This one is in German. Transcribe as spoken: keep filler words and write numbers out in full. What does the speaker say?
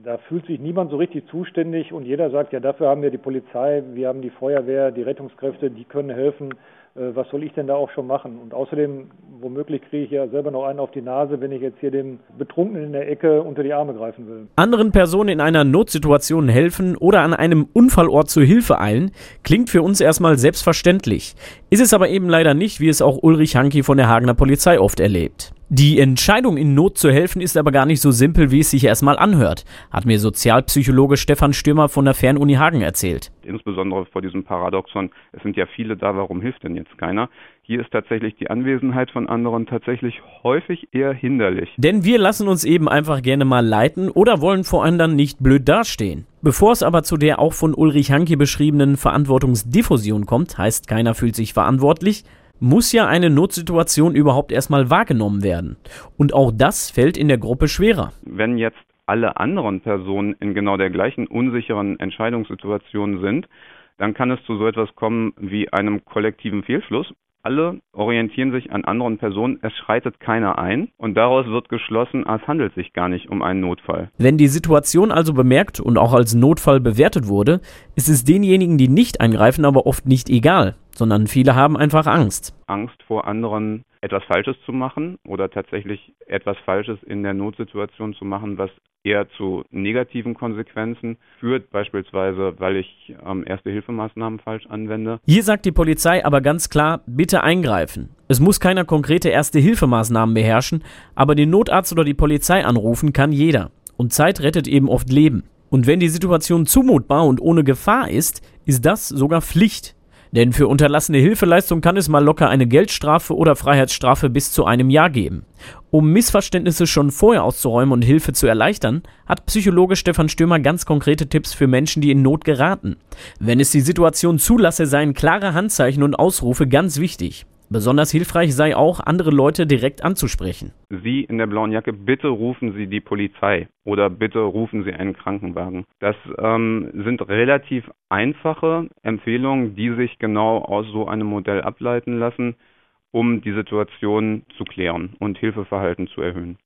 Da fühlt sich niemand so richtig zuständig und jeder sagt, ja, dafür haben wir die Polizei, wir haben die Feuerwehr, die Rettungskräfte, die können helfen. Was soll ich denn da auch schon machen? Und außerdem, womöglich kriege ich ja selber noch einen auf die Nase, wenn ich jetzt hier dem Betrunkenen in der Ecke unter die Arme greifen will. Anderen Personen in einer Notsituation helfen oder an einem Unfallort zur Hilfe eilen, klingt für uns erstmal selbstverständlich. Ist es aber eben leider nicht, wie es auch Ulrich Hanke von der Hagener Polizei oft erlebt. Die Entscheidung, in Not zu helfen, ist aber gar nicht so simpel, wie es sich erstmal anhört, hat mir Sozialpsychologe Stefan Stürmer von der Fernuni Hagen erzählt. Insbesondere vor diesem Paradoxon, es sind ja viele da, warum hilft denn jetzt keiner? Hier ist tatsächlich die Anwesenheit von anderen tatsächlich häufig eher hinderlich. Denn wir lassen uns eben einfach gerne mal leiten oder wollen vor anderen nicht blöd dastehen. Bevor es aber zu der auch von Ulrich Hanke beschriebenen Verantwortungsdiffusion kommt, heißt keiner fühlt sich verantwortlich, muss ja eine Notsituation überhaupt erstmal wahrgenommen werden. Und auch das fällt in der Gruppe schwerer. Wenn jetzt alle anderen Personen in genau der gleichen unsicheren Entscheidungssituation sind, dann kann es zu so etwas kommen wie einem kollektiven Fehlschluss. Alle orientieren sich an anderen Personen, es schreitet keiner ein und daraus wird geschlossen, es handelt sich gar nicht um einen Notfall. Wenn die Situation also bemerkt und auch als Notfall bewertet wurde, ist es denjenigen, die nicht eingreifen, aber oft nicht egal, sondern viele haben einfach Angst. Angst vor anderen, etwas Falsches zu machen oder tatsächlich etwas Falsches in der Notsituation zu machen, was eher zu negativen Konsequenzen führt, beispielsweise weil ich ähm, Erste-Hilfemaßnahmen falsch anwende. Hier sagt die Polizei aber ganz klar, bitte eingreifen. Es muss keiner konkrete Erste-Hilfemaßnahmen beherrschen, aber den Notarzt oder die Polizei anrufen kann jeder. Und Zeit rettet eben oft Leben. Und wenn die Situation zumutbar und ohne Gefahr ist, ist das sogar Pflicht. Denn für unterlassene Hilfeleistung kann es mal locker eine Geldstrafe oder Freiheitsstrafe bis zu einem Jahr geben. Um Missverständnisse schon vorher auszuräumen und Hilfe zu erleichtern, hat Psychologe Stefan Stürmer ganz konkrete Tipps für Menschen, die in Not geraten. Wenn es die Situation zulasse, seien klare Handzeichen und Ausrufe ganz wichtig. Besonders hilfreich sei auch, andere Leute direkt anzusprechen. Sie in der blauen Jacke, bitte rufen Sie die Polizei oder bitte rufen Sie einen Krankenwagen. Das ähm, sind relativ einfache Empfehlungen, die sich genau aus so einem Modell ableiten lassen, um die Situation zu klären und Hilfeverhalten zu erhöhen.